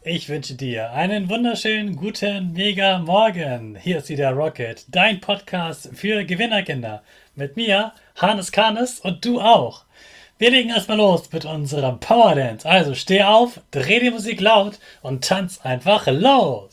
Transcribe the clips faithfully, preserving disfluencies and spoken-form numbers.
Ich wünsche dir einen wunderschönen guten Mega Morgen. Hier ist wieder Rocket, dein Podcast für Gewinnerkinder. Mit mir, Hannes Karnes und du auch. Wir legen erstmal los mit unserem Power Dance. Also steh auf, dreh die Musik laut und tanz einfach los.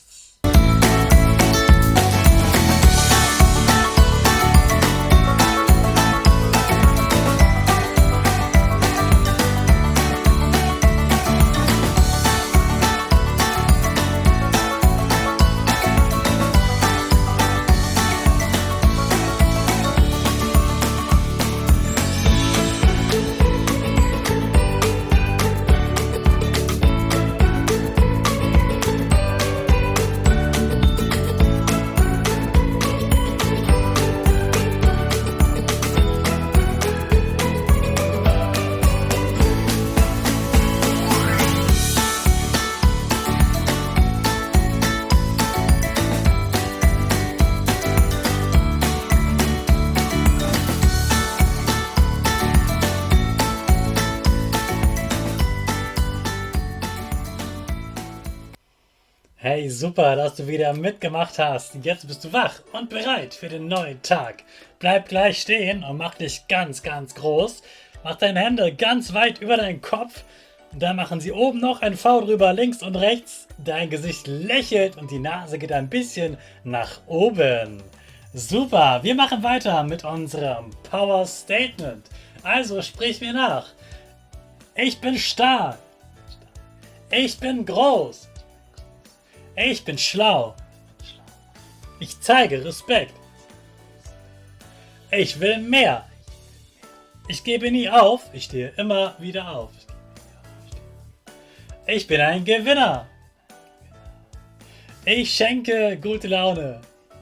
Hey, super, dass du wieder mitgemacht hast. Jetzt bist du wach und bereit für den neuen Tag. Bleib gleich stehen und mach dich ganz, ganz groß. Mach deine Hände ganz weit über deinen Kopf. Und dann machen sie oben noch ein V drüber, links und rechts. Dein Gesicht lächelt und die Nase geht ein bisschen nach oben. Super, wir machen weiter mit unserem Power Statement. Also sprich mir nach. Ich bin stark. Ich bin groß. Ich bin schlau. Ich zeige Respekt. Ich will mehr. Ich gebe nie auf. Ich stehe immer wieder auf. Ich bin ein Gewinner. Ich schenke gute Laune.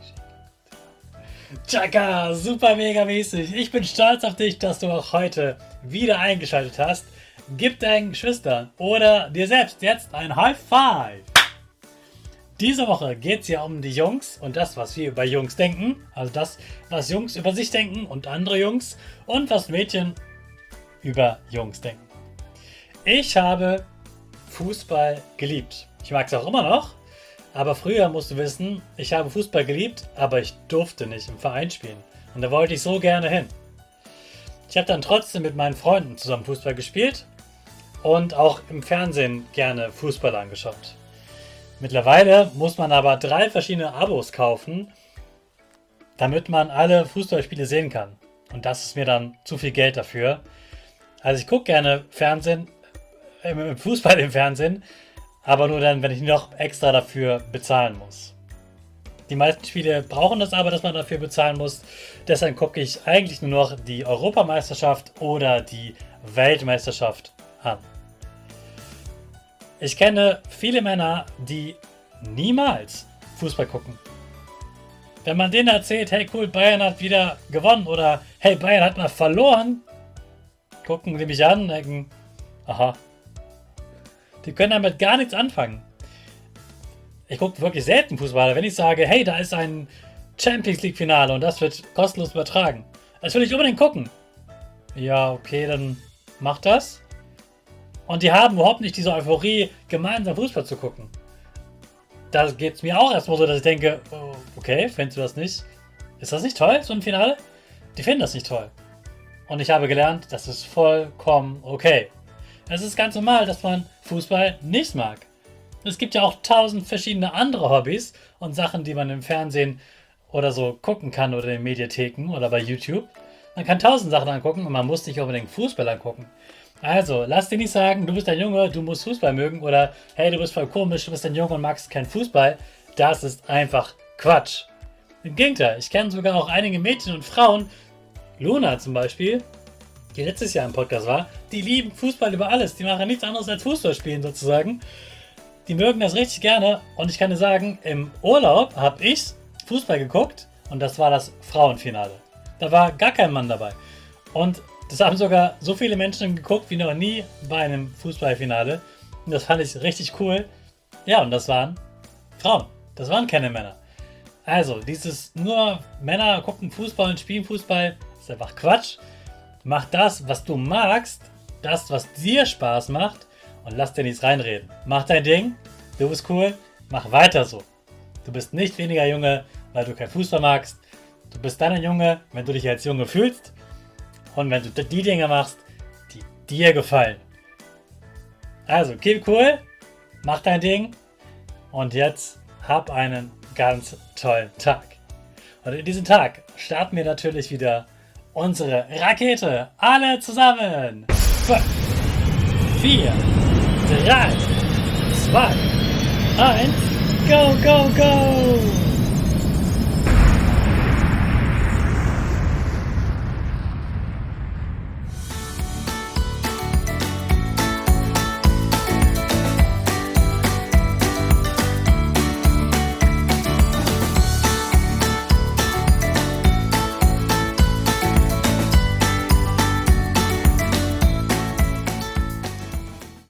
Tschakka, super mega mäßig. Ich bin stolz auf dich, dass du auch heute wieder eingeschaltet hast. Gib deinen Geschwistern oder dir selbst jetzt ein High Five. Diese Woche geht es ja um die Jungs und das, was wir über Jungs denken. Also das, was Jungs über sich denken und andere Jungs und was Mädchen über Jungs denken. Ich habe Fußball geliebt. Ich mag es auch immer noch, aber früher musst du wissen, ich habe Fußball geliebt, aber ich durfte nicht im Verein spielen. Und da wollte ich so gerne hin. Ich habe dann trotzdem mit meinen Freunden zusammen Fußball gespielt und auch im Fernsehen gerne Fußball angeschaut. Mittlerweile muss man aber drei verschiedene Abos kaufen, damit man alle Fußballspiele sehen kann. Und das ist mir dann zu viel Geld dafür. Also ich gucke gerne Fernsehen, äh, Fußball im Fernsehen, aber nur dann, wenn ich noch extra dafür bezahlen muss. Die meisten Spiele brauchen das aber, dass man dafür bezahlen muss. Deshalb gucke ich eigentlich nur noch die Europameisterschaft oder die Weltmeisterschaft an. Ich kenne viele Männer, die niemals Fußball gucken. Wenn man denen erzählt, hey cool, Bayern hat wieder gewonnen oder hey, Bayern hat mal verloren, gucken die mich an und denken, aha. Die können damit gar nichts anfangen. Ich gucke wirklich selten Fußball. Wenn ich sage, hey, da ist ein Champions League Finale und das wird kostenlos übertragen, das will ich unbedingt gucken. Ja, okay, dann mach das. Und die haben überhaupt nicht diese Euphorie, gemeinsam Fußball zu gucken. Da geht es mir auch erstmal so, dass ich denke, oh, okay, findest du das nicht? Ist das nicht toll, so ein Finale? Die finden das nicht toll. Und ich habe gelernt, das ist vollkommen okay. Es ist ganz normal, dass man Fußball nicht mag. Es gibt ja auch tausend verschiedene andere Hobbys und Sachen, die man im Fernsehen oder so gucken kann oder in den Mediatheken oder bei YouTube. Man kann tausend Sachen angucken und man muss nicht unbedingt Fußball angucken. Also, lass dir nicht sagen, du bist ein Junge, du musst Fußball mögen oder hey, du bist voll komisch, du bist ein Junge und magst keinen Fußball. Das ist einfach Quatsch. Im Gegenteil, ich kenne sogar auch einige Mädchen und Frauen, Luna zum Beispiel, die letztes Jahr im Podcast war, die lieben Fußball über alles. Die machen nichts anderes als Fußball spielen sozusagen. Die mögen das richtig gerne und ich kann dir sagen, im Urlaub habe ich Fußball geguckt und das war das Frauenfinale. Da war gar kein Mann dabei. Und das haben sogar so viele Menschen geguckt wie noch nie bei einem Fußballfinale. Und das fand ich richtig cool. Ja, und das waren Frauen. Das waren keine Männer. Also, dieses nur Männer gucken Fußball und spielen Fußball, ist einfach Quatsch. Mach das, was du magst, das, was dir Spaß macht und lass dir nichts reinreden. Mach dein Ding du bist cool, mach weiter so. Du bist nicht weniger Junge, weil du kein Fußball magst. Du bist dann ein Junge, wenn du dich als Junge fühlst und wenn du die Dinge machst, die dir gefallen. Also, keep cool, mach dein Ding und jetzt hab einen ganz tollen Tag. Und in diesem Tag starten wir natürlich wieder unsere Rakete. Alle zusammen. fünf, vier, drei, zwei, eins, go, go, go!